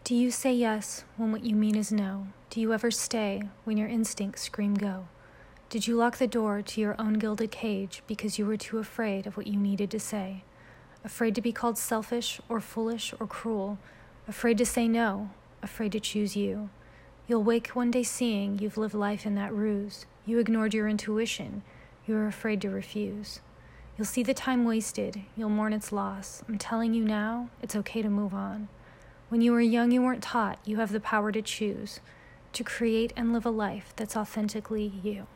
Do you say yes when what you mean is no? Do you ever stay when your instincts scream go? Did you lock the door to your own gilded cage because you were too afraid of what you needed to say? Afraid to be called selfish or foolish or cruel? Afraid to say no? Afraid to choose you? You'll wake one day seeing you've lived life in that ruse. You ignored your intuition. You were afraid to refuse. You'll see the time wasted. You'll mourn its loss. I'm telling you now, it's okay to move on. When you were young, you weren't taught you have the power to choose, to create and live a life that's authentically you.